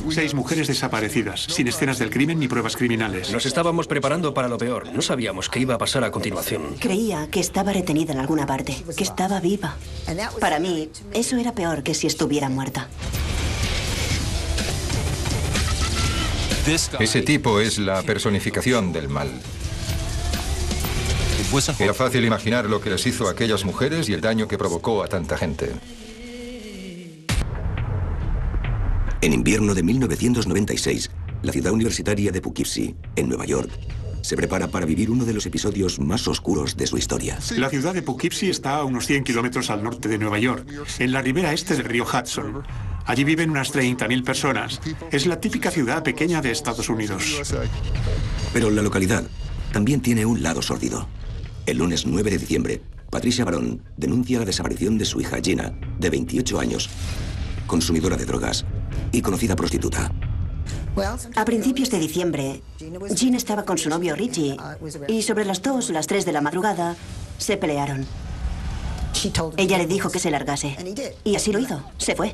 6 mujeres desaparecidas, sin escenas del crimen ni pruebas criminales. Nos estábamos preparando para lo peor. No sabíamos qué iba a pasar a continuación. Creía que estaba retenida en alguna parte, que estaba viva. Para mí, eso era peor que si estuviera muerta. Ese tipo es la personificación del mal. Era fácil imaginar lo que les hizo a aquellas mujeres y el daño que provocó a tanta gente. En invierno de 1996, la ciudad universitaria de Poughkeepsie, en Nueva York, se prepara para vivir uno de los episodios más oscuros de su historia. La ciudad de Poughkeepsie está a unos 100 kilómetros al norte de Nueva York, en la ribera este del río Hudson. Allí viven unas 30.000 personas. Es la típica ciudad pequeña de Estados Unidos. Pero la localidad también tiene un lado sórdido. El lunes 9 de diciembre, Patricia Barón denuncia la desaparición de su hija Gina, de 28 años, consumidora de drogas y conocida prostituta. A principios de diciembre, Gina estaba con su novio Richie y sobre las 2 o las 3 de la madrugada se pelearon. Ella le dijo que se largase y así lo hizo, se fue.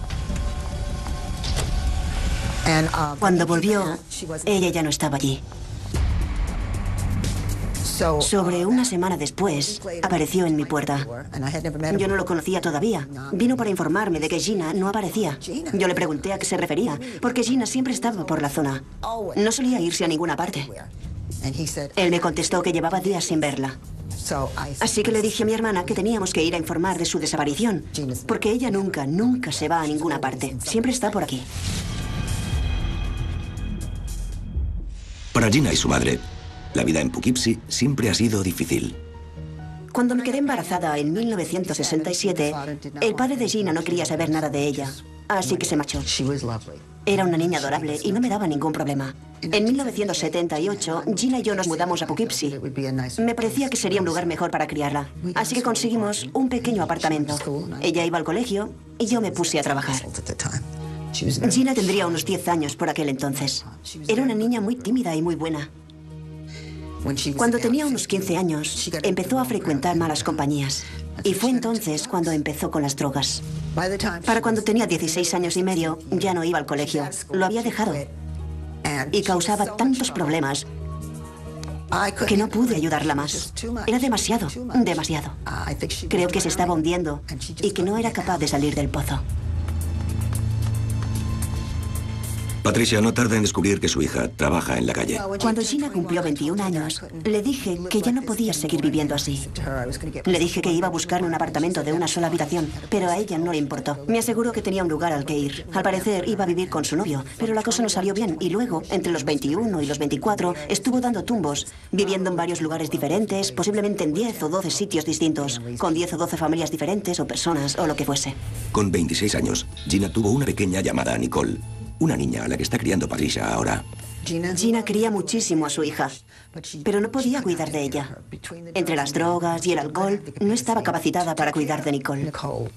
Cuando volvió, ella ya no estaba allí. Sobre una semana después, apareció en mi puerta. Yo no lo conocía todavía. Vino para informarme de que Gina no aparecía. Yo le pregunté a qué se refería, porque Gina siempre estaba por la zona. No solía irse a ninguna parte. Él me contestó que llevaba días sin verla. Así que le dije a mi hermana que teníamos que ir a informar de su desaparición, porque ella nunca se va a ninguna parte. Siempre está por aquí. Para Gina y su madre, la vida en Poughkeepsie siempre ha sido difícil. Cuando me quedé embarazada en 1967, el padre de Gina no quería saber nada de ella, así que se marchó. Era una niña adorable y no me daba ningún problema. En 1978, Gina y yo nos mudamos a Poughkeepsie. Me parecía que sería un lugar mejor para criarla, así que conseguimos un pequeño apartamento. Ella iba al colegio y yo me puse a trabajar. Gina tendría unos 10 años por aquel entonces. Era una niña muy tímida y muy buena. Cuando tenía unos 15 años, empezó a frecuentar malas compañías. Y fue entonces cuando empezó con las drogas. Para cuando tenía 16 años y medio, ya no iba al colegio. Lo había dejado. Y causaba tantos problemas que no pude ayudarla más. Era demasiado. Creo que se estaba hundiendo y que no era capaz de salir del pozo. Patricia no tarda en descubrir que su hija trabaja en la calle. Cuando Gina cumplió 21 años, le dije que ya no podía seguir viviendo así. Le dije que iba a buscar un apartamento de una sola habitación, pero a ella no le importó. Me aseguró que tenía un lugar al que ir. Al parecer iba a vivir con su novio, pero la cosa no salió bien. Y luego, entre los 21 y los 24, estuvo dando tumbos, viviendo en varios lugares diferentes, posiblemente en 10 o 12 sitios distintos, con 10 o 12 familias diferentes o personas o lo que fuese. Con 26 años, Gina tuvo una pequeña llamada Nicole, una niña a la que está criando Patricia ahora. Gina quería muchísimo a su hija, pero no podía cuidar de ella. Entre las drogas y el alcohol, no estaba capacitada para cuidar de Nicole.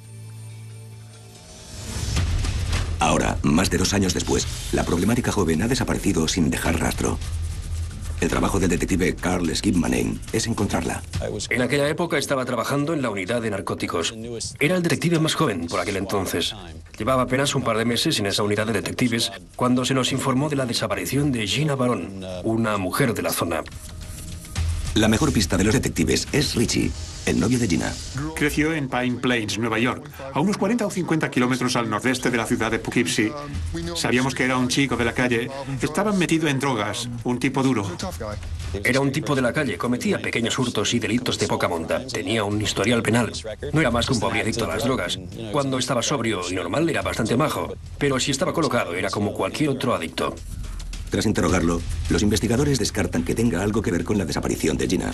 Ahora, más de 2 años después, la problemática joven ha desaparecido sin dejar rastro. El trabajo del detective Carl Skip Manning es encontrarla. En aquella época estaba trabajando en la unidad de narcóticos. Era el detective más joven por aquel entonces. Llevaba apenas un par de meses en esa unidad de detectives cuando se nos informó de la desaparición de Gina Barón, una mujer de la zona. La mejor pista de los detectives es Richie, el novio de Gina. Creció en Pine Plains, Nueva York, a unos 40 o 50 kilómetros al nordeste de la ciudad de Poughkeepsie. Sabíamos que era un chico de la calle. Estaba metido en drogas, un tipo duro. Era un tipo de la calle, cometía pequeños hurtos y delitos de poca monta. Tenía un historial penal. No era más que un pobre adicto a las drogas. Cuando estaba sobrio y normal era bastante majo, pero si estaba colocado era como cualquier otro adicto. Tras interrogarlo, los investigadores descartan que tenga algo que ver con la desaparición de Gina.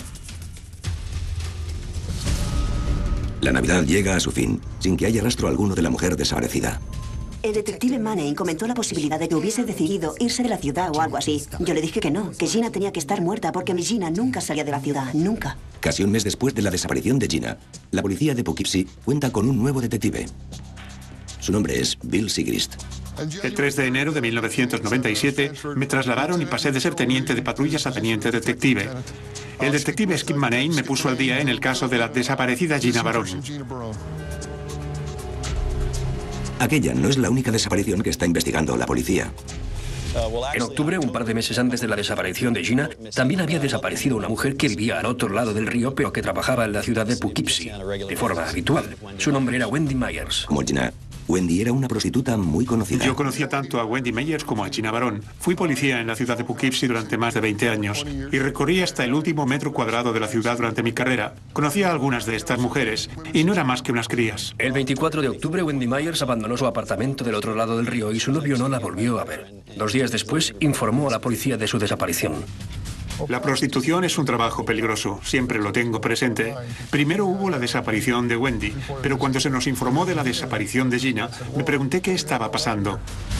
La Navidad llega a su fin, sin que haya rastro alguno de la mujer desaparecida. El detective Manning comentó la posibilidad de que hubiese decidido irse de la ciudad o algo así. Yo le dije que no, que Gina tenía que estar muerta porque mi Gina nunca salía de la ciudad, nunca. Casi un mes después de la desaparición de Gina, la policía de Poughkeepsie cuenta con un nuevo detective. Su nombre es Bill Sigrist. El 3 de enero de 1997 me trasladaron y pasé de ser teniente de patrullas a teniente detective. El detective Skip Manning me puso al día en el caso de la desaparecida Gina Barón. Aquella no es la única desaparición que está investigando la policía. En octubre, un par de meses antes de la desaparición de Gina, también había desaparecido una mujer que vivía al otro lado del río, pero que trabajaba en la ciudad de Poughkeepsie de forma habitual. Su nombre era Wendy Myers. Como Gina, Wendy era una prostituta muy conocida. Yo conocía tanto a Wendy Myers como a Gina Barón. Fui policía en la ciudad de Poughkeepsie durante más de 20 años y recorrí hasta el último metro cuadrado de la ciudad durante mi carrera. Conocía a algunas de estas mujeres y no eran más que unas crías. El 24 de octubre, Wendy Myers abandonó su apartamento del otro lado del río y su novio no la volvió a ver. 2 días después, informó a la policía de su desaparición. La prostitución es un trabajo peligroso, siempre lo tengo presente. Primero hubo la desaparición de Wendy, pero cuando se nos informó de la desaparición de Gina, me pregunté qué estaba pasando.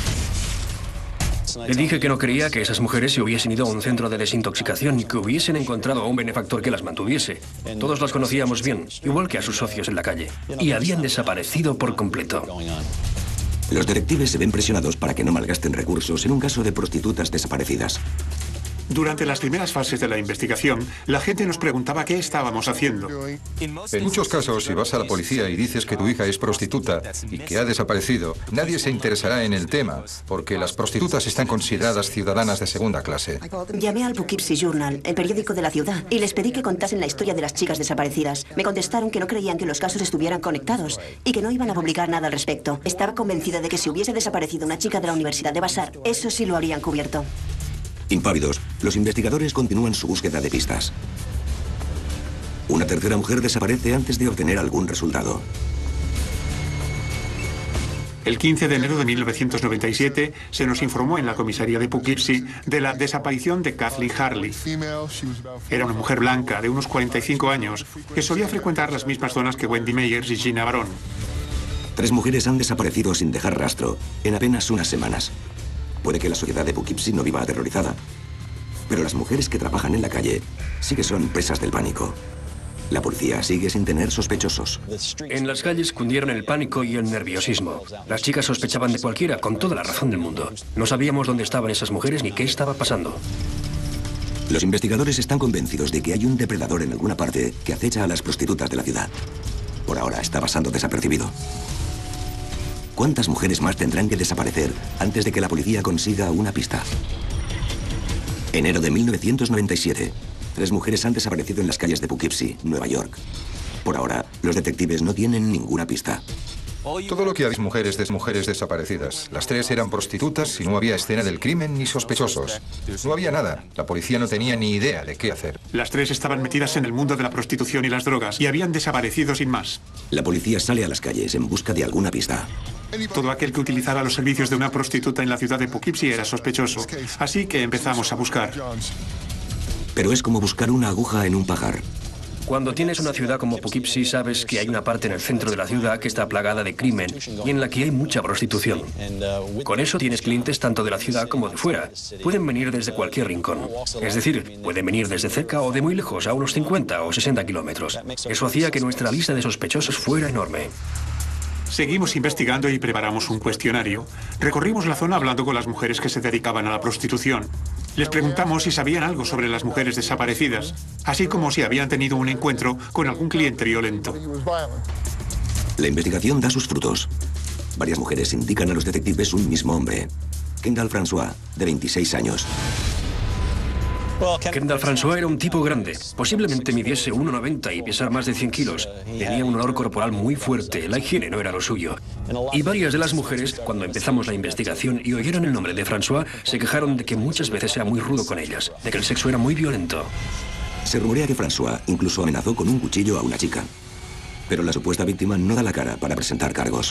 Le dije que no creía que esas mujeres se hubiesen ido a un centro de desintoxicación y que hubiesen encontrado a un benefactor que las mantuviese. Todos las conocíamos bien, igual que a sus socios en la calle, y habían desaparecido por completo. Los detectives se ven presionados para que no malgasten recursos en un caso de prostitutas desaparecidas. Durante las primeras fases de la investigación, la gente nos preguntaba qué estábamos haciendo. En muchos casos, si vas a la policía y dices que tu hija es prostituta y que ha desaparecido, nadie se interesará en el tema, porque las prostitutas están consideradas ciudadanas de segunda clase. Llamé al Poughkeepsie Journal, el periódico de la ciudad, y les pedí que contasen la historia de las chicas desaparecidas. Me contestaron que no creían que los casos estuvieran conectados y que no iban a publicar nada al respecto. Estaba convencida de que si hubiese desaparecido una chica de la Universidad de Vassar, eso sí lo habrían cubierto. Impávidos, los investigadores continúan su búsqueda de pistas. Una tercera mujer desaparece antes de obtener algún resultado. El 15 de enero de 1997 se nos informó en la comisaría de Poughkeepsie de la desaparición de Kathleen Harley. Era una mujer blanca de unos 45 años que solía frecuentar las mismas zonas que Wendy Myers y Gina Barón. 3 mujeres han desaparecido sin dejar rastro en apenas unas semanas. Puede que la sociedad de Poughkeepsie no viva aterrorizada, pero las mujeres que trabajan en la calle sí que son presas del pánico. La policía sigue sin tener sospechosos. En las calles cundieron el pánico y el nerviosismo. Las chicas sospechaban de cualquiera, con toda la razón del mundo. No sabíamos dónde estaban esas mujeres ni qué estaba pasando. Los investigadores están convencidos de que hay un depredador en alguna parte que acecha a las prostitutas de la ciudad. Por ahora está pasando desapercibido. ¿Cuántas mujeres más tendrán que desaparecer antes de que la policía consiga una pista? Enero de 1997. 3 mujeres han desaparecido en las calles de Poughkeepsie, Nueva York. Por ahora, los detectives no tienen ninguna pista. Todo lo que habéis mujeres desaparecidas. Las 3 eran prostitutas y no había escena del crimen ni sospechosos. No había nada. La policía no tenía ni idea de qué hacer. Las 3 estaban metidas en el mundo de la prostitución y las drogas y habían desaparecido sin más. La policía sale a las calles en busca de alguna pista. Todo aquel que utilizara los servicios de una prostituta en la ciudad de Poughkeepsie era sospechoso. Así que empezamos a buscar. Pero es como buscar una aguja en un pajar. Cuando tienes una ciudad como Poughkeepsie, sabes que hay una parte en el centro de la ciudad que está plagada de crimen y en la que hay mucha prostitución. Con eso tienes clientes tanto de la ciudad como de fuera. Pueden venir desde cualquier rincón. Es decir, pueden venir desde cerca o de muy lejos, a unos 50 o 60 kilómetros. Eso hacía que nuestra lista de sospechosos fuera enorme. Seguimos investigando y preparamos un cuestionario. Recorrimos la zona hablando con las mujeres que se dedicaban a la prostitución. Les preguntamos si sabían algo sobre las mujeres desaparecidas, así como si habían tenido un encuentro con algún cliente violento. La investigación da sus frutos. Varias mujeres indican a los detectives un mismo hombre. Kendall François, de 26 años. Kendall François era un tipo grande. Posiblemente midiese 1,90 y pesar más de 100 kilos. Tenía un olor corporal muy fuerte. La higiene no era lo suyo. Y varias de las mujeres, cuando empezamos la investigación y oyeron el nombre de François, se quejaron de que muchas veces era muy rudo con ellas, de que el sexo era muy violento. Se rumorea que François incluso amenazó con un cuchillo a una chica. Pero la supuesta víctima no da la cara para presentar cargos.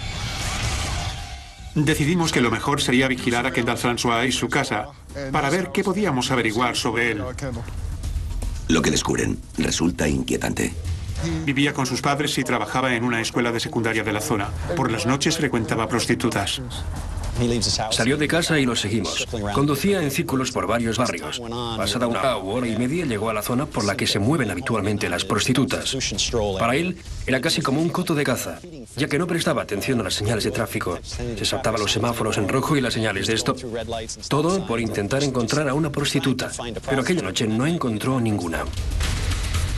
Decidimos que lo mejor sería vigilar a Kendall François y su casa para ver qué podíamos averiguar sobre él. Lo que descubren resulta inquietante. Vivía con sus padres y trabajaba en una escuela de secundaria de la zona. Por las noches frecuentaba prostitutas. Salió de casa y lo seguimos. Conducía en círculos por varios barrios. Pasada una hora y media llegó a la zona por la que se mueven habitualmente las prostitutas. Para él era casi como un coto de caza, ya que no prestaba atención a las señales de tráfico. Se saltaba los semáforos en rojo y las señales de stop. Todo por intentar encontrar a una prostituta, pero aquella noche no encontró ninguna.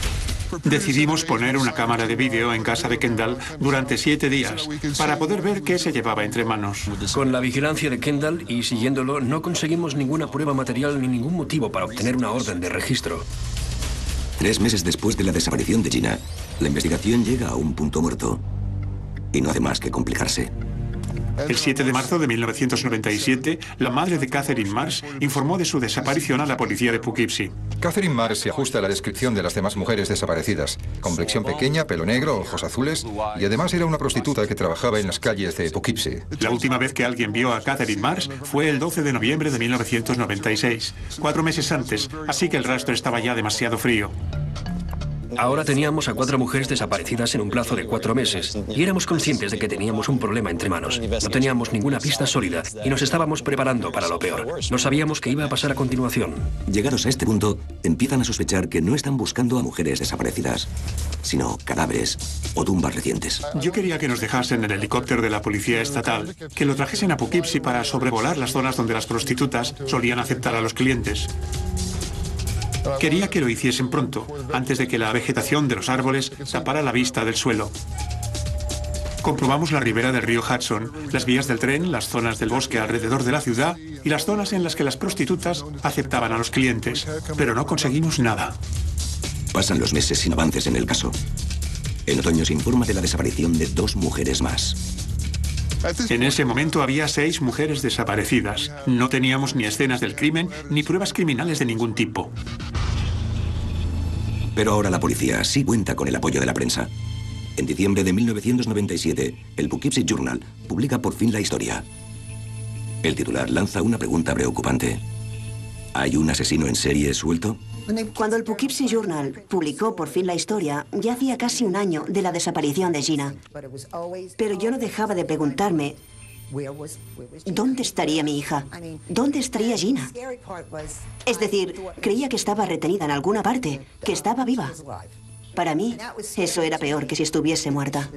Decidimos poner una cámara de vídeo en casa de Kendall durante 7 días para poder ver qué se llevaba entre manos. Con la vigilancia de Kendall y siguiéndolo, no conseguimos ninguna prueba material ni ningún motivo para obtener una orden de registro. 3 meses después de la desaparición de Gina, la investigación llega a un punto muerto. Y no hace más que complicarse. El 7 de marzo de 1997, la madre de Catherine Mars informó de su desaparición a la policía de Poughkeepsie. Catherine Mars se ajusta a la descripción de las demás mujeres desaparecidas. Complexión pequeña, pelo negro, ojos azules, y además era una prostituta que trabajaba en las calles de Poughkeepsie. La última vez que alguien vio a Catherine Mars fue el 12 de noviembre de 1996, 4 meses antes, así que el rastro estaba ya demasiado frío. Ahora teníamos a 4 mujeres desaparecidas en un plazo de 4 meses y éramos conscientes de que teníamos un problema entre manos. No teníamos ninguna pista sólida y nos estábamos preparando para lo peor. No sabíamos qué iba a pasar a continuación. Llegados a este punto, empiezan a sospechar que no están buscando a mujeres desaparecidas, sino cadáveres o tumbas recientes. Yo quería que nos dejasen el helicóptero de la policía estatal, que lo trajesen a Poughkeepsie para sobrevolar las zonas donde las prostitutas solían aceptar a los clientes. Quería que lo hiciesen pronto, antes de que la vegetación de los árboles tapara la vista del suelo. Comprobamos la ribera del río Hudson, las vías del tren, las zonas del bosque alrededor de la ciudad y las zonas en las que las prostitutas aceptaban a los clientes, pero no conseguimos nada. Pasan los meses sin avances en el caso. En otoño se informa de la desaparición de 2 mujeres más. En ese momento había 6 mujeres desaparecidas. No teníamos ni escenas del crimen ni pruebas criminales de ningún tipo. Pero ahora la policía sí cuenta con el apoyo de la prensa. En diciembre de 1997, el Poughkeepsie Journal publica por fin la historia. El titular lanza una pregunta preocupante. ¿Hay un asesino en serie suelto? Cuando el Poughkeepsie Journal publicó por fin la historia, ya hacía casi un año de la desaparición de Gina. Pero yo no dejaba de preguntarme, ¿dónde estaría mi hija? ¿Dónde estaría Gina? Es decir, creía que estaba retenida en alguna parte, que estaba viva. Para mí, eso era peor que si estuviese muerta.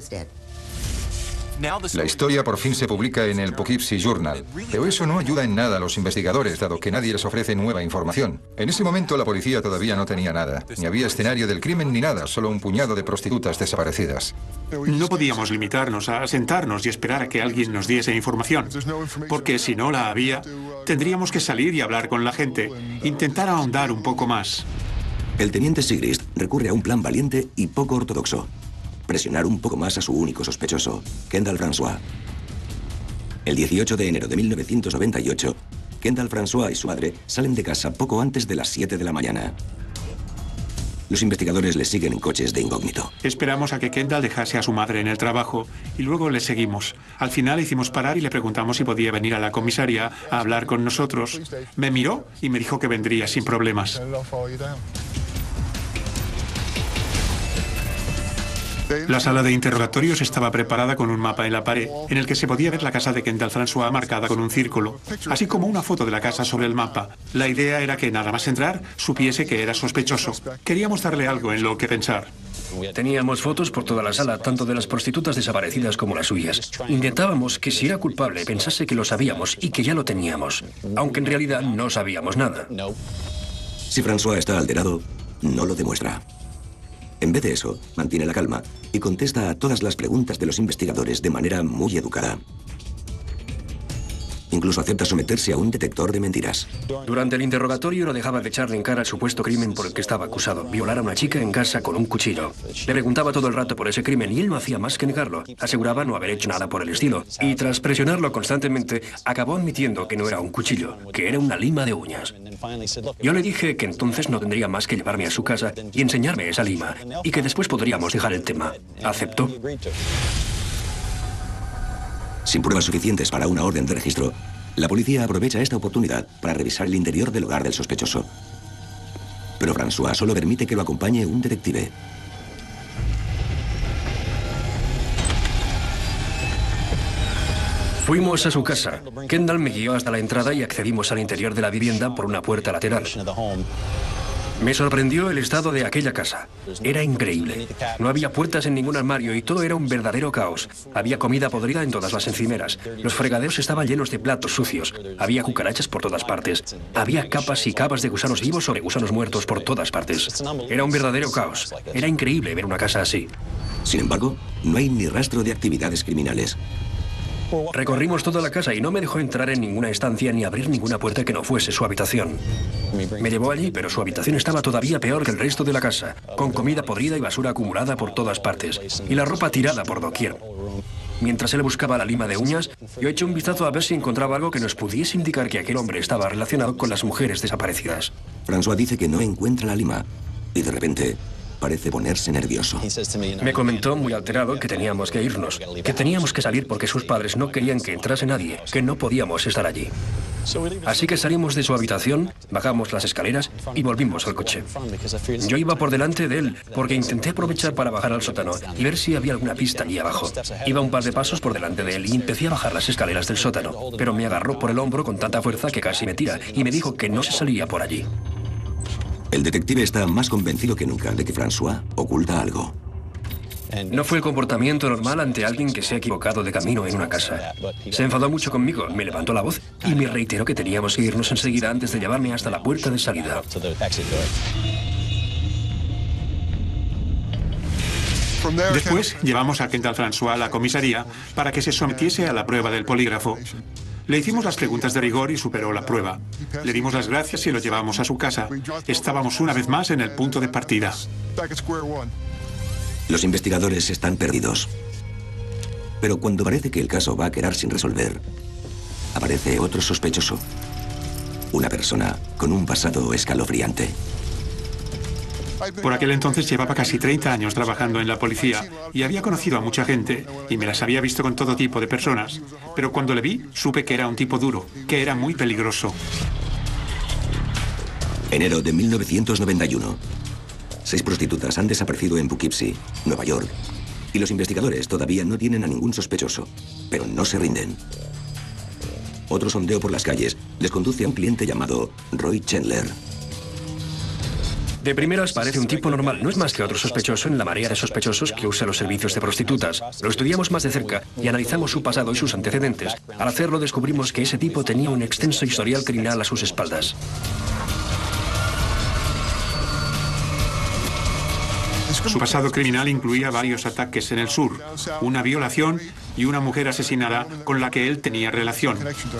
La historia por fin se publica en el Poughkeepsie Journal, pero eso no ayuda en nada a los investigadores, dado que nadie les ofrece nueva información. En ese momento la policía todavía no tenía nada, ni había escenario del crimen ni nada, solo un puñado de prostitutas desaparecidas. No podíamos limitarnos a sentarnos y esperar a que alguien nos diese información, porque si no la había, tendríamos que salir y hablar con la gente, intentar ahondar un poco más. El teniente Sigrist recurre a un plan valiente y poco ortodoxo. Presionar un poco más a su único sospechoso, Kendall François. El 18 de enero de 1998, Kendall François y su madre salen de casa poco antes de las 7 de la mañana. Los investigadores les siguen en coches de incógnito. Esperamos a que Kendall dejase a su madre en el trabajo y luego le seguimos. Al final le hicimos parar y le preguntamos si podía venir a la comisaría a hablar con nosotros. Me miró y me dijo que vendría sin problemas. La sala de interrogatorios estaba preparada con un mapa en la pared, en el que se podía ver la casa de Kendall François marcada con un círculo, así como una foto de la casa sobre el mapa. La idea era que nada más entrar, supiese que era sospechoso. Queríamos darle algo en lo que pensar. Teníamos fotos por toda la sala, tanto de las prostitutas desaparecidas como las suyas. Intentábamos que si era culpable pensase que lo sabíamos y que ya lo teníamos, aunque en realidad no sabíamos nada. Si François está alterado, no lo demuestra. En vez de eso, mantiene la calma y contesta a todas las preguntas de los investigadores de manera muy educada. Incluso acepta someterse a un detector de mentiras. Durante el interrogatorio no dejaba de echarle en cara el supuesto crimen por el que estaba acusado. Violar a una chica en casa con un cuchillo. Le preguntaba todo el rato por ese crimen y él no hacía más que negarlo. Aseguraba no haber hecho nada por el estilo. Y tras presionarlo constantemente, acabó admitiendo que no era un cuchillo, que era una lima de uñas. Yo le dije que entonces no tendría más que llevarme a su casa y enseñarme esa lima, y que después podríamos dejar el tema. Aceptó. Sin pruebas suficientes para una orden de registro, la policía aprovecha esta oportunidad para revisar el interior del hogar del sospechoso. Pero François solo permite que lo acompañe un detective. Fuimos a su casa. Kendall me guió hasta la entrada y accedimos al interior de la vivienda por una puerta lateral. Me sorprendió el estado de aquella casa. Era increíble. No había puertas en ningún armario y todo era un verdadero caos. Había comida podrida en todas las encimeras. Los fregaderos estaban llenos de platos sucios. Había cucarachas por todas partes. Había capas y capas de gusanos vivos sobre gusanos muertos por todas partes. Era un verdadero caos. Era increíble ver una casa así. Sin embargo, no hay ni rastro de actividades criminales. Recorrimos toda la casa y no me dejó entrar en ninguna estancia ni abrir ninguna puerta que no fuese su habitación. Me llevó allí, pero su habitación estaba todavía peor que el resto de la casa, con comida podrida y basura acumulada por todas partes, y la ropa tirada por doquier. Mientras él buscaba la lima de uñas, yo eché un vistazo a ver si encontraba algo que nos pudiese indicar que aquel hombre estaba relacionado con las mujeres desaparecidas. François dice que no encuentra la lima y de repente parece ponerse nervioso. Me comentó muy alterado que teníamos que irnos, que teníamos que salir porque sus padres no querían que entrase nadie, que no podíamos estar allí. Así que salimos de su habitación, bajamos las escaleras y volvimos al coche. Yo iba por delante de él porque intenté aprovechar para bajar al sótano y ver si había alguna pista allí abajo. Iba un par de pasos por delante de él y empecé a bajar las escaleras del sótano, pero me agarró por el hombro con tanta fuerza que casi me tira y me dijo que no se salía por allí. El detective está más convencido que nunca de que François oculta algo. No fue el comportamiento normal ante alguien que se ha equivocado de camino en una casa. Se enfadó mucho conmigo, me levantó la voz y me reiteró que teníamos que irnos enseguida antes de llevarme hasta la puerta de salida. Después llevamos a Kendall François a la comisaría para que se sometiese a la prueba del polígrafo. Le hicimos las preguntas de rigor y superó la prueba. Le dimos las gracias y lo llevamos a su casa. Estábamos una vez más en el punto de partida. Los investigadores están perdidos. Pero cuando parece que el caso va a quedar sin resolver, aparece otro sospechoso. Una persona con un pasado escalofriante. Por aquel entonces llevaba casi 30 años trabajando en la policía y había conocido a mucha gente y me las había visto con todo tipo de personas. Pero cuando le vi, supe que era un tipo duro, que era muy peligroso. Enero de 1991. 6 prostitutas han desaparecido en Poughkeepsie, Nueva York. Y los investigadores todavía no tienen a ningún sospechoso, pero no se rinden. Otro sondeo por las calles les conduce a un cliente llamado Roy Chandler. De primeras parece un tipo normal, no es más que otro sospechoso en la marea de sospechosos que usa los servicios de prostitutas. Lo estudiamos más de cerca y analizamos su pasado y sus antecedentes. Al hacerlo descubrimos que ese tipo tenía un extenso historial criminal a sus espaldas. Su pasado criminal incluía varios ataques en el sur, una violación y una mujer asesinada con la que él tenía relación.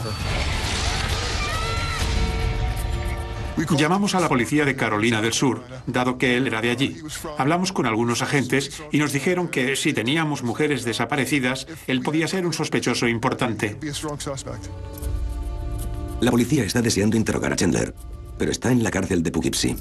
Llamamos a la policía de Carolina del Sur, dado que él era de allí. Hablamos con algunos agentes y nos dijeron que si teníamos mujeres desaparecidas, él podía ser un sospechoso importante. La policía está deseando interrogar a Chandler, pero está en la cárcel de Poughkeepsie.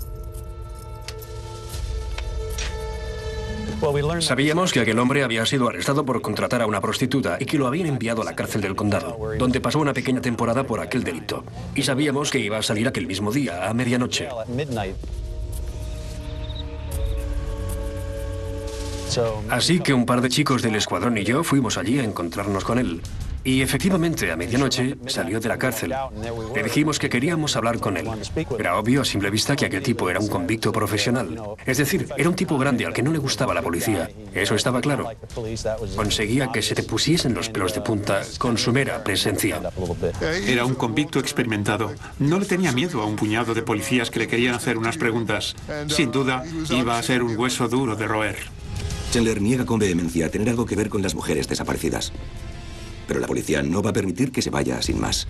Sabíamos que aquel hombre había sido arrestado por contratar a una prostituta y que lo habían enviado a la cárcel del condado, donde pasó una pequeña temporada por aquel delito. Y sabíamos que iba a salir aquel mismo día, a medianoche. Así que un par de chicos del escuadrón y yo fuimos allí a encontrarnos con él. Y efectivamente, a medianoche salió de la cárcel. Le dijimos que queríamos hablar con él. Era obvio a simple vista que aquel tipo era un convicto profesional. Es decir, era un tipo grande al que no le gustaba la policía. Eso estaba claro. Conseguía que se te pusiesen los pelos de punta con su mera presencia. Era un convicto experimentado. No le tenía miedo a un puñado de policías que le querían hacer unas preguntas. Sin duda, iba a ser un hueso duro de roer. Chandler niega con vehemencia tener algo que ver con las mujeres desaparecidas. Pero la policía no va a permitir que se vaya sin más.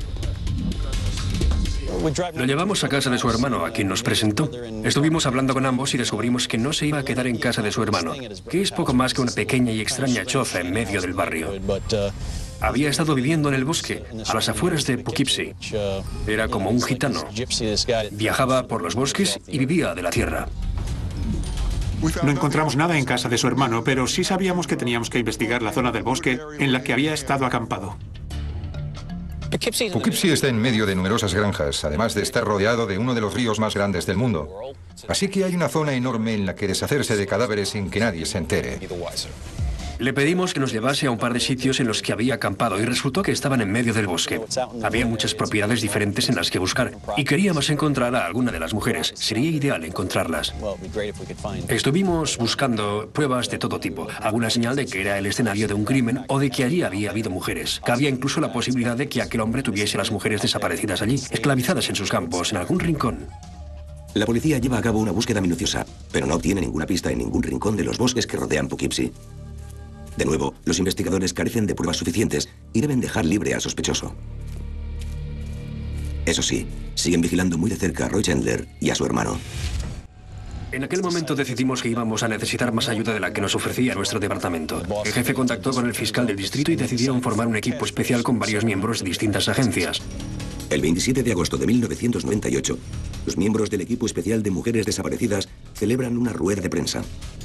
Lo llevamos a casa de su hermano, a quien nos presentó. Estuvimos hablando con ambos y descubrimos que no se iba a quedar en casa de su hermano, que es poco más que una pequeña y extraña choza en medio del barrio. Había estado viviendo en el bosque, a las afueras de Poughkeepsie. Era como un gitano. Viajaba por los bosques y vivía de la tierra. No encontramos nada en casa de su hermano, pero sí sabíamos que teníamos que investigar la zona del bosque en la que había estado acampado. Poughkeepsie está en medio de numerosas granjas, además de estar rodeado de uno de los ríos más grandes del mundo. Así que hay una zona enorme en la que deshacerse de cadáveres sin que nadie se entere. Le pedimos que nos llevase a un par de sitios en los que había acampado y resultó que estaban en medio del bosque. Había muchas propiedades diferentes en las que buscar y queríamos encontrar a alguna de las mujeres. Sería ideal encontrarlas. Estuvimos buscando pruebas de todo tipo, alguna señal de que era el escenario de un crimen o de que allí había habido mujeres. Cabía incluso la posibilidad de que aquel hombre tuviese a las mujeres desaparecidas allí, esclavizadas en sus campos, en algún rincón. La policía lleva a cabo una búsqueda minuciosa, pero no obtiene ninguna pista en ningún rincón de los bosques que rodean Poughkeepsie. De nuevo, los investigadores carecen de pruebas suficientes y deben dejar libre al sospechoso. Eso sí, siguen vigilando muy de cerca a Roy Chandler y a su hermano. En aquel momento decidimos que íbamos a necesitar más ayuda de la que nos ofrecía nuestro departamento. El jefe contactó con el fiscal del distrito y decidieron formar un equipo especial con varios miembros de distintas agencias. El 27 de agosto de 1998, los miembros del equipo especial de mujeres desaparecidas celebran una rueda de prensa.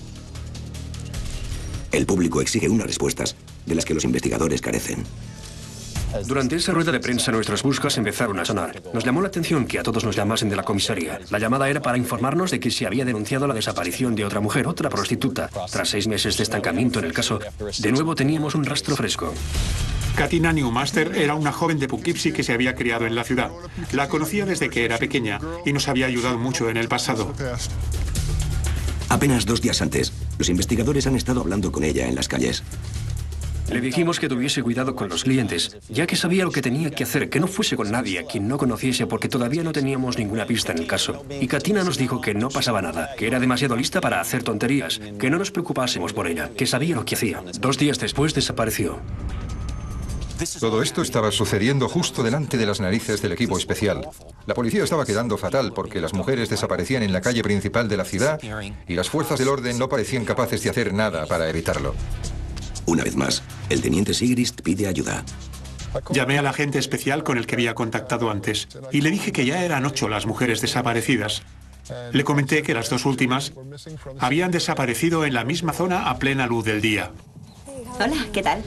El público exige unas respuestas de las que los investigadores carecen. Durante esa rueda de prensa nuestras buscas empezaron a sonar. Nos llamó la atención que a todos nos llamasen de la comisaría. La llamada era para informarnos de que se había denunciado la desaparición de otra mujer, otra prostituta. Tras 6 meses de estancamiento en el caso, de nuevo teníamos un rastro fresco. Katina Newmaster era una joven de Poughkeepsie que se había criado en la ciudad. La conocía desde que era pequeña y nos había ayudado mucho en el pasado. Apenas 2 días antes, los investigadores han estado hablando con ella en las calles. Le dijimos que tuviese cuidado con los clientes, ya que sabía lo que tenía que hacer, que no fuese con nadie a quien no conociese porque todavía no teníamos ninguna pista en el caso. Y Katina nos dijo que no pasaba nada, que era demasiado lista para hacer tonterías, que no nos preocupásemos por ella, que sabía lo que hacía. 2 días después desapareció. Todo esto estaba sucediendo justo delante de las narices del equipo especial. La policía estaba quedando fatal porque las mujeres desaparecían en la calle principal de la ciudad y las fuerzas del orden no parecían capaces de hacer nada para evitarlo. Una vez más, el teniente Sigrist pide ayuda. Llamé al agente especial con el que había contactado antes y le dije que ya eran 8 las mujeres desaparecidas. Le comenté que las 2 últimas habían desaparecido en la misma zona a plena luz del día. Hola, ¿qué tal?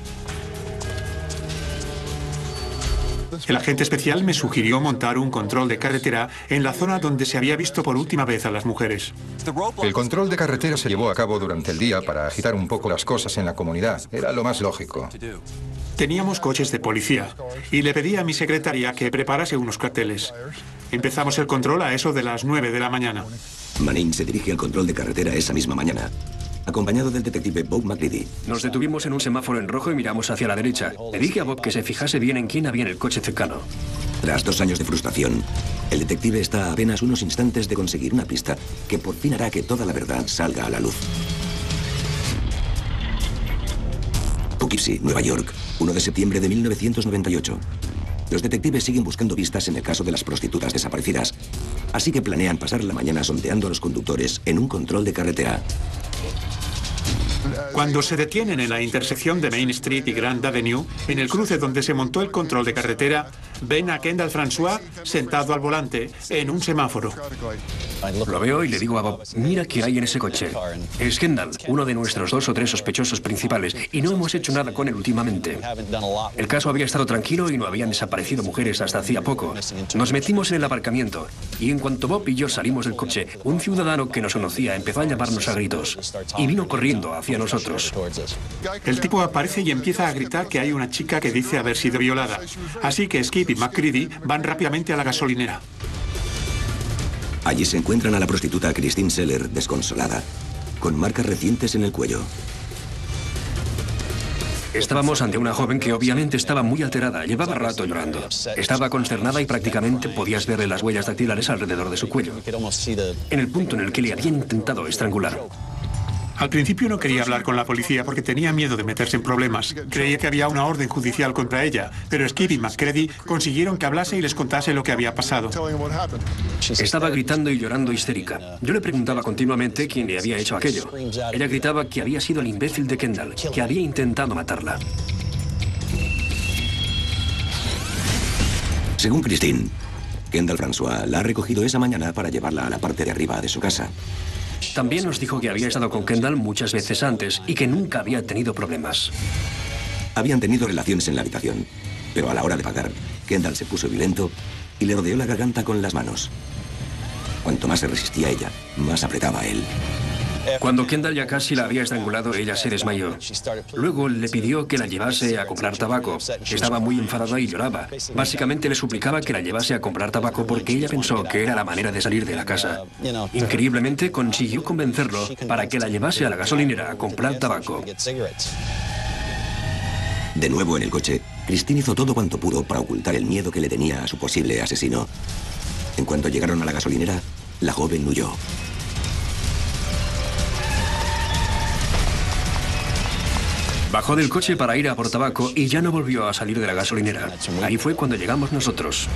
El agente especial me sugirió montar un control de carretera en la zona donde se había visto por última vez a las mujeres. El control de carretera se llevó a cabo durante el día para agitar un poco las cosas en la comunidad. Era lo más lógico. Teníamos coches de policía y le pedí a mi secretaria que preparase unos carteles. Empezamos el control a eso de las 9 de la mañana. Manning se dirige al control de carretera esa misma mañana, acompañado del detective Bob McCready. Nos detuvimos en un semáforo en rojo y miramos hacia la derecha. Le dije a Bob que se fijase bien en quién había en el coche cercano. Tras 2 años de frustración, el detective está a apenas unos instantes de conseguir una pista que por fin hará que toda la verdad salga a la luz. Poughkeepsie, Nueva York, 1 de septiembre de 1998. Los detectives siguen buscando pistas en el caso de las prostitutas desaparecidas, así que planean pasar la mañana sondeando a los conductores en un control de carretera. Cuando se detienen en la intersección de Main Street y Grand Avenue, en el cruce donde se montó el control de carretera, ven a Kendall François sentado al volante en un semáforo. Lo veo y le digo a Bob, mira qué hay en ese coche. Es Kendall, uno de nuestros 2 o 3 sospechosos principales, y no hemos hecho nada con él últimamente. El caso había estado tranquilo y no habían desaparecido mujeres hasta hacía poco. Nos metimos en el aparcamiento, y en cuanto Bob y yo salimos del coche, un ciudadano que nos conocía empezó a llamarnos a gritos, y vino corriendo hacia nosotros. El tipo aparece y empieza a gritar que hay una chica que dice haber sido violada. Así que Skip y McCready van rápidamente a la gasolinera. Allí se encuentran a la prostituta Christine Seller desconsolada, con marcas recientes en el cuello. Estábamos ante una joven que obviamente estaba muy alterada, llevaba rato llorando. Estaba consternada y prácticamente podías verle las huellas dactilares alrededor de su cuello, en el punto en el que le habían intentado estrangular. Al principio no quería hablar con la policía porque tenía miedo de meterse en problemas. Creía que había una orden judicial contra ella, pero Skip y McCready consiguieron que hablase y les contase lo que había pasado. Estaba gritando y llorando histérica. Yo le preguntaba continuamente quién le había hecho aquello. Ella gritaba que había sido el imbécil de Kendall, que había intentado matarla. Según Christine, Kendall François la ha recogido esa mañana para llevarla a la parte de arriba de su casa. También nos dijo que había estado con Kendall muchas veces antes y que nunca había tenido problemas. Habían tenido relaciones en la habitación, pero a la hora de pagar, Kendall se puso violento y le rodeó la garganta con las manos. Cuanto más se resistía ella, más apretaba él. Cuando Kendall ya casi la había estrangulado, ella se desmayó. Luego le pidió que la llevase a comprar tabaco. Estaba muy enfadada y lloraba. Básicamente le suplicaba que la llevase a comprar tabaco porque ella pensó que era la manera de salir de la casa. Increíblemente consiguió convencerlo para que la llevase a la gasolinera a comprar tabaco. De nuevo en el coche, Christine hizo todo cuanto pudo para ocultar el miedo que le tenía a su posible asesino. En cuanto llegaron a la gasolinera, la joven huyó. Bajó del coche para ir a por tabaco y ya no volvió a salir de la gasolinera. Ahí fue cuando llegamos nosotros.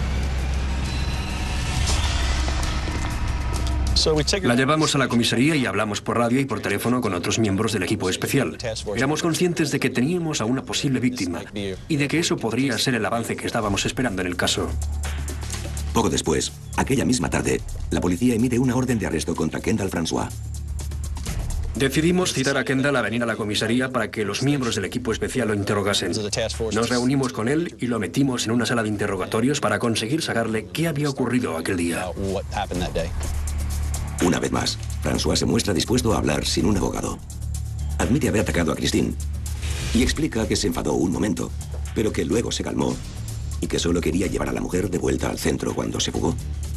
La llevamos a la comisaría y hablamos por radio y por teléfono con otros miembros del equipo especial. Éramos conscientes de que teníamos a una posible víctima y de que eso podría ser el avance que estábamos esperando en el caso. Poco después, aquella misma tarde, la policía emite una orden de arresto contra Kendall François. Decidimos citar a Kendall a venir a la comisaría para que los miembros del equipo especial lo interrogasen. Nos reunimos con él y lo metimos en una sala de interrogatorios para conseguir sacarle qué había ocurrido aquel día. Una vez más, François se muestra dispuesto a hablar sin un abogado. Admite haber atacado a Christine y explica que se enfadó un momento, pero que luego se calmó y que solo quería llevar a la mujer de vuelta al centro cuando se fugó.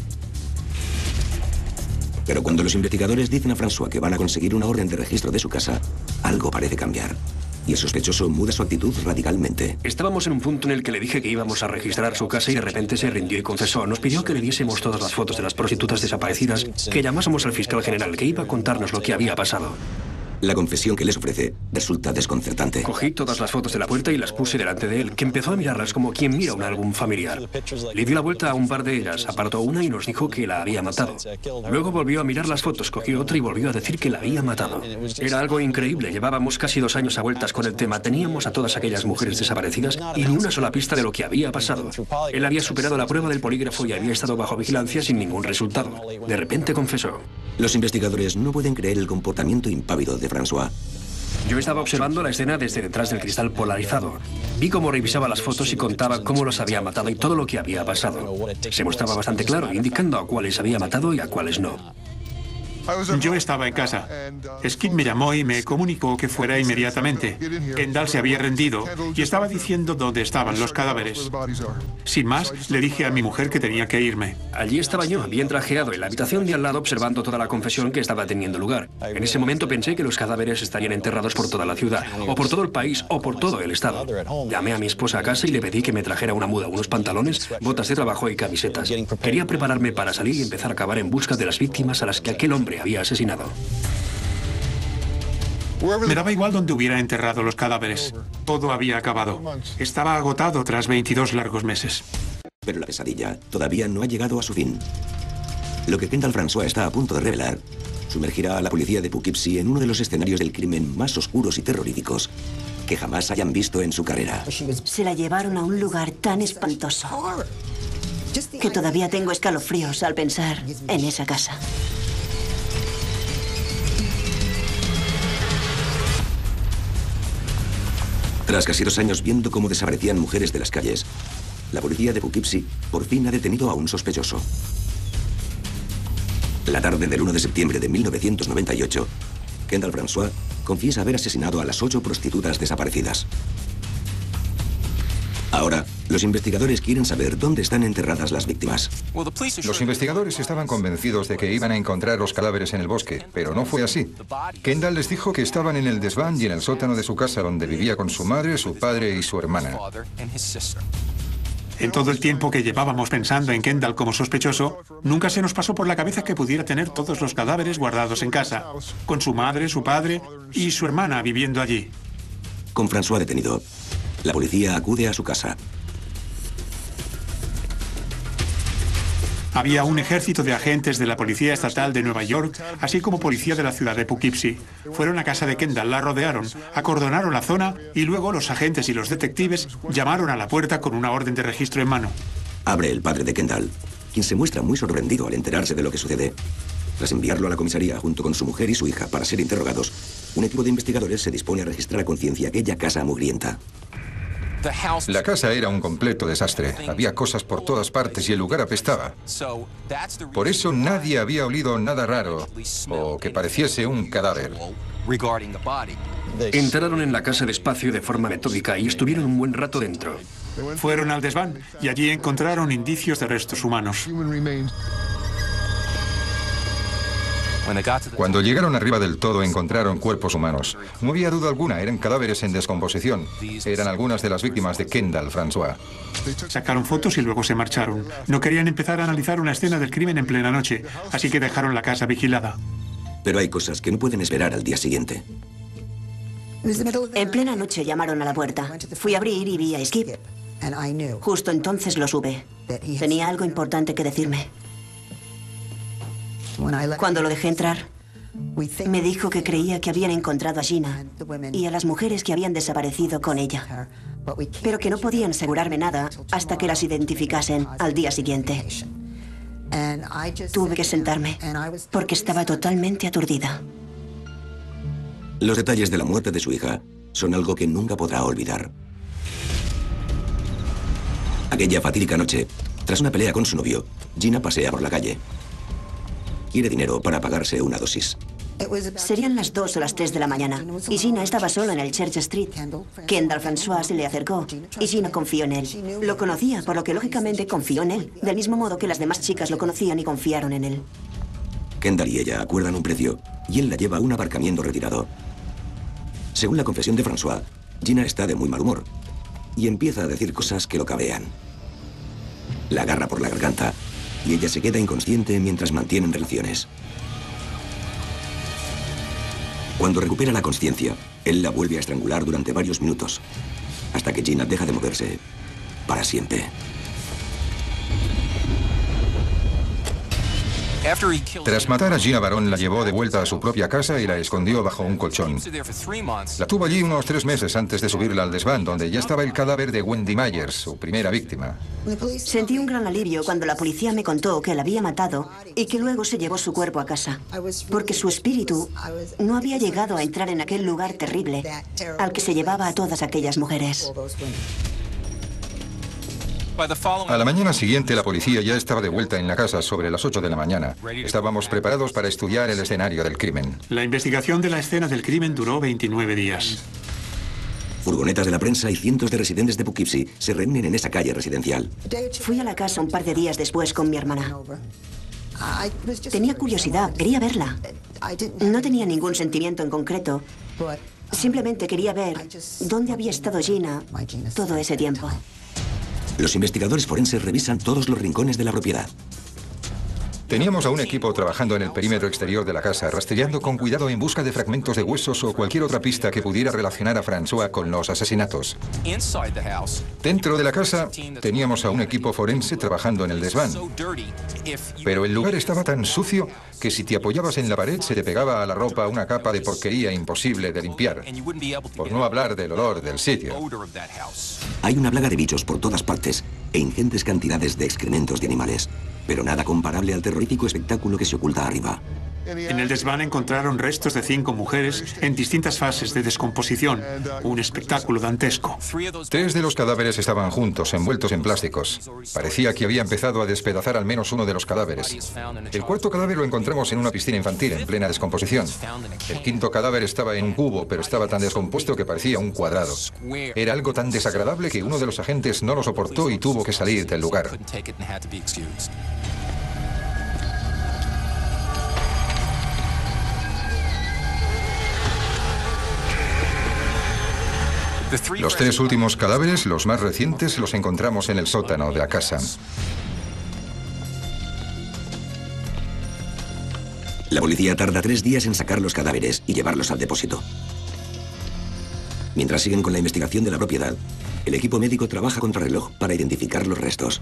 Pero cuando los investigadores dicen a François que van a conseguir una orden de registro de su casa, algo parece cambiar. Y el sospechoso muda su actitud radicalmente. Estábamos en un punto en el que le dije que íbamos a registrar su casa y de repente se rindió y confesó. Nos pidió que le diésemos todas las fotos de las prostitutas desaparecidas, que llamásemos al fiscal general, que iba a contarnos lo que había pasado. La confesión que les ofrece resulta desconcertante. Cogí todas las fotos de la puerta y las puse delante de él, que empezó a mirarlas como quien mira un álbum familiar. Le dio la vuelta a un par de ellas, apartó una y nos dijo que la había matado. Luego volvió a mirar las fotos, cogió otra y volvió a decir que la había matado. Era algo increíble, llevábamos casi 2 años a vueltas con el tema, teníamos a todas aquellas mujeres desaparecidas y ni una sola pista de lo que había pasado. Él había superado la prueba del polígrafo y había estado bajo vigilancia sin ningún resultado. De repente confesó. Los investigadores no pueden creer el comportamiento impávido de François. Yo estaba observando la escena desde detrás del cristal polarizado. Vi cómo revisaba las fotos y contaba cómo los había matado y todo lo que había pasado. Se mostraba bastante claro, indicando a cuáles había matado y a cuáles no. Yo estaba en casa. Skip me llamó y me comunicó que fuera inmediatamente. Kendall se había rendido y estaba diciendo dónde estaban los cadáveres. Sin más, le dije a mi mujer que tenía que irme. Allí estaba yo, bien trajeado, en la habitación de al lado observando toda la confesión que estaba teniendo lugar. En ese momento pensé que los cadáveres estarían enterrados por toda la ciudad, o por todo el país, o por todo el estado. Llamé a mi esposa a casa y le pedí que me trajera una muda, unos pantalones, botas de trabajo y camisetas. Quería prepararme para salir y empezar a cavar en busca de las víctimas a las que aquel hombre había asesinado. Me daba igual donde hubiera enterrado los cadáveres. Todo había acabado. Estaba agotado tras 22 largos meses. Pero la pesadilla todavía no ha llegado a su fin. Lo que Kendall François está a punto de revelar sumergirá a la policía de Poughkeepsie en uno de los escenarios del crimen más oscuros y terroríficos que jamás hayan visto en su carrera. Se la llevaron a un lugar tan espantoso que todavía tengo escalofríos al pensar en esa casa. Tras casi 2 años viendo cómo desaparecían mujeres de las calles, la policía de Poughkeepsie por fin ha detenido a un sospechoso. La tarde del 1 de septiembre de 1998, Kendall François confiesa haber asesinado a las 8 prostitutas desaparecidas. Ahora, los investigadores quieren saber dónde están enterradas las víctimas. Los investigadores estaban convencidos de que iban a encontrar los cadáveres en el bosque, pero no fue así. Kendall les dijo que estaban en el desván y en el sótano de su casa, donde vivía con su madre, su padre y su hermana. En todo el tiempo que llevábamos pensando en Kendall como sospechoso, nunca se nos pasó por la cabeza que pudiera tener todos los cadáveres guardados en casa, con su madre, su padre y su hermana viviendo allí. Con François detenido, la policía acude a su casa. Había un ejército de agentes de la Policía Estatal de Nueva York, así como policía de la ciudad de Poughkeepsie. Fueron a casa de Kendall, la rodearon, acordonaron la zona y luego los agentes y los detectives llamaron a la puerta con una orden de registro en mano. Abre el padre de Kendall, quien se muestra muy sorprendido al enterarse de lo que sucede. Tras enviarlo a la comisaría junto con su mujer y su hija para ser interrogados, un equipo de investigadores se dispone a registrar a conciencia aquella casa mugrienta. La casa era un completo desastre. Había cosas por todas partes y el lugar apestaba. Por eso nadie había olido nada raro o que pareciese un cadáver. Entraron en la casa despacio de forma metódica y estuvieron un buen rato dentro. Fueron al desván y allí encontraron indicios de restos humanos. Cuando llegaron arriba del todo encontraron cuerpos humanos. No había duda alguna, eran cadáveres en descomposición. Eran algunas de las víctimas de Kendall François. Sacaron fotos y luego se marcharon. No querían empezar a analizar una escena del crimen en plena noche, así que dejaron la casa vigilada. Pero hay cosas que no pueden esperar al día siguiente. En plena noche llamaron a la puerta. Fui a abrir y vi a Skip. Justo entonces lo supe. Tenía algo importante que decirme. Cuando lo dejé entrar, me dijo que creía que habían encontrado a Gina y a las mujeres que habían desaparecido con ella, pero que no podían asegurarme nada hasta que las identificasen al día siguiente. Tuve que sentarme porque estaba totalmente aturdida. Los detalles de la muerte de su hija son algo que nunca podrá olvidar. Aquella fatídica noche, tras una pelea con su novio, Gina pasea por la calle. Quiere dinero para pagarse una dosis. Serían las 2 o las 3 de la mañana y Gina estaba sola en el Church Street. Kendall François se le acercó y Gina confió en él. Lo conocía, por lo que lógicamente confió en él, del mismo modo que las demás chicas lo conocían y confiaron en él. Kendall y ella acuerdan un precio y él la lleva a un aparcamiento retirado. Según la confesión de François, Gina está de muy mal humor y empieza a decir cosas que lo cabrean. La agarra por la garganta y ella se queda inconsciente mientras mantienen relaciones. Cuando recupera la consciencia, él la vuelve a estrangular durante varios minutos, hasta que Gina deja de moverse para siempre. Tras matar a Gina Baron, la llevó de vuelta a su propia casa y la escondió bajo un colchón. La tuvo allí unos 3 meses antes de subirla al desván, donde ya estaba el cadáver de Wendy Myers, su primera víctima. Sentí un gran alivio cuando la policía me contó que la había matado y que luego se llevó su cuerpo a casa, porque su espíritu no había llegado a entrar en aquel lugar terrible al que se llevaba a todas aquellas mujeres. A la mañana siguiente, la policía ya estaba de vuelta en la casa sobre las 8 de la mañana. Estábamos preparados para estudiar el escenario del crimen. La investigación de la escena del crimen duró 29 días. Furgonetas de la prensa y cientos de residentes de Poughkeepsie se reúnen en esa calle residencial. Fui a la casa un par de días después con mi hermana. Tenía curiosidad, quería verla. No tenía ningún sentimiento en concreto. Simplemente quería ver dónde había estado Gina todo ese tiempo. Los investigadores forenses revisan todos los rincones de la propiedad. Teníamos a un equipo trabajando en el perímetro exterior de la casa, rastreando con cuidado en busca de fragmentos de huesos o cualquier otra pista que pudiera relacionar a François con los asesinatos. Dentro de la casa teníamos a un equipo forense trabajando en el desván. Pero el lugar estaba tan sucio que si te apoyabas en la pared se te pegaba a la ropa una capa de porquería imposible de limpiar. Por no hablar del olor del sitio. Hay una plaga de bichos por todas partes e ingentes cantidades de excrementos de animales, pero nada comparable al terrorífico espectáculo que se oculta arriba. En el desván encontraron restos de 5 mujeres en distintas fases de descomposición. Un espectáculo dantesco. 3 de los cadáveres estaban juntos, envueltos en plásticos. Parecía que había empezado a despedazar al menos uno de los cadáveres. El 4.º cadáver lo encontramos en una piscina infantil, en plena descomposición. El 5.º cadáver estaba en un cubo, pero estaba tan descompuesto que parecía un cuadrado. Era algo tan desagradable que uno de los agentes no lo soportó y tuvo que salir del lugar. Los 3 últimos cadáveres, los más recientes, los encontramos en el sótano de la casa. La policía tarda 3 días en sacar los cadáveres y llevarlos al depósito. Mientras siguen con la investigación de la propiedad, el equipo médico trabaja contrarreloj para identificar los restos.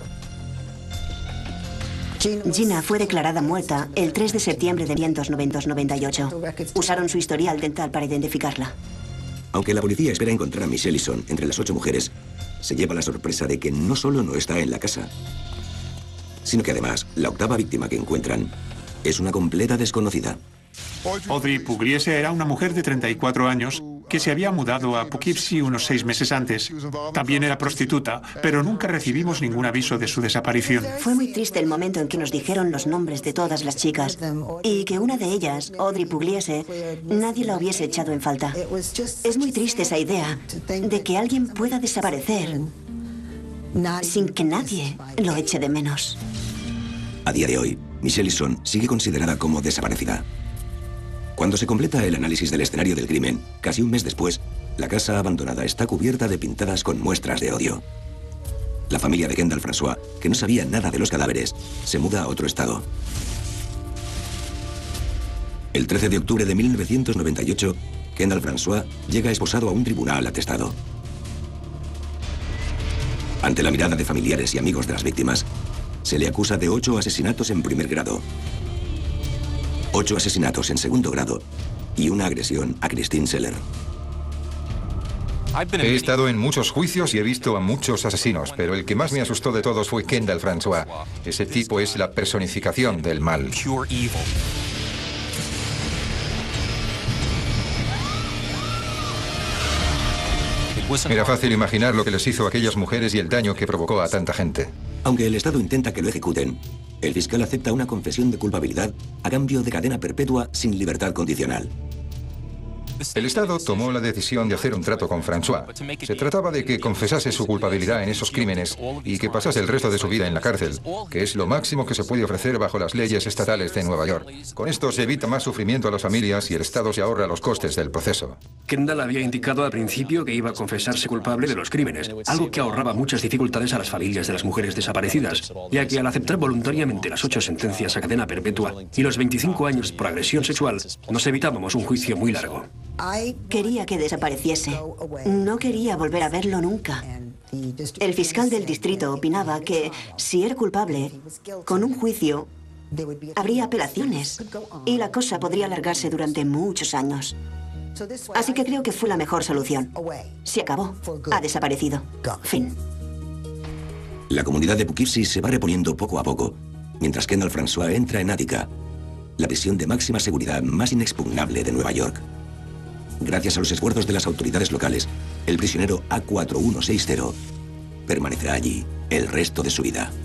Gina fue declarada muerta el 3 de septiembre de 1998. Usaron su historial dental para identificarla. Aunque la policía espera encontrar a Miss Ellison entre las 8 mujeres, se lleva la sorpresa de que no solo no está en la casa, sino que además la 8ª víctima que encuentran es una completa desconocida. Audrey Pugliese era una mujer de 34 años que se había mudado a Poughkeepsie unos 6 meses antes. También era prostituta, pero nunca recibimos ningún aviso de su desaparición. Fue muy triste el momento en que nos dijeron los nombres de todas las chicas y que una de ellas, Audrey Pugliese, nadie la hubiese echado en falta. Es muy triste esa idea de que alguien pueda desaparecer sin que nadie lo eche de menos. A día de hoy, Michelle Easton sigue considerada como desaparecida. Cuando se completa el análisis del escenario del crimen, casi un mes después, la casa abandonada está cubierta de pintadas con muestras de odio. La familia de Kendall François, que no sabía nada de los cadáveres, se muda a otro estado. El 13 de octubre de 1998, Kendall François llega esposado a un tribunal atestado. Ante la mirada de familiares y amigos de las víctimas, se le acusa de 8 asesinatos en primer grado, 8 asesinatos en segundo grado y una agresión a Christine Seller. He estado en muchos juicios y he visto a muchos asesinos, pero el que más me asustó de todos fue Kendall François. Ese tipo es la personificación del mal. Era fácil imaginar lo que les hizo a aquellas mujeres y el daño que provocó a tanta gente. Aunque el Estado intenta que lo ejecuten, el fiscal acepta una confesión de culpabilidad a cambio de cadena perpetua sin libertad condicional. El Estado tomó la decisión de hacer un trato con François. Se trataba de que confesase su culpabilidad en esos crímenes y que pasase el resto de su vida en la cárcel, que es lo máximo que se puede ofrecer bajo las leyes estatales de Nueva York. Con esto se evita más sufrimiento a las familias y el Estado se ahorra los costes del proceso. Kendall había indicado al principio que iba a confesarse culpable de los crímenes, algo que ahorraba muchas dificultades a las familias de las mujeres desaparecidas, ya que al aceptar voluntariamente las 8 sentencias a cadena perpetua y los 25 años por agresión sexual, nos evitábamos un juicio muy largo. Quería que desapareciese. No quería volver a verlo nunca. El fiscal del distrito opinaba que si era culpable, con un juicio habría apelaciones y la cosa podría alargarse durante muchos años. Así que creo que fue la mejor solución. Se acabó. Ha desaparecido. Fin. La comunidad de Poughkeepsie se va reponiendo poco a poco, mientras Kendall François entra en Attica, la prisión de máxima seguridad más inexpugnable de Nueva York. Gracias a los esfuerzos de las autoridades locales, el prisionero A4160 permanecerá allí el resto de su vida.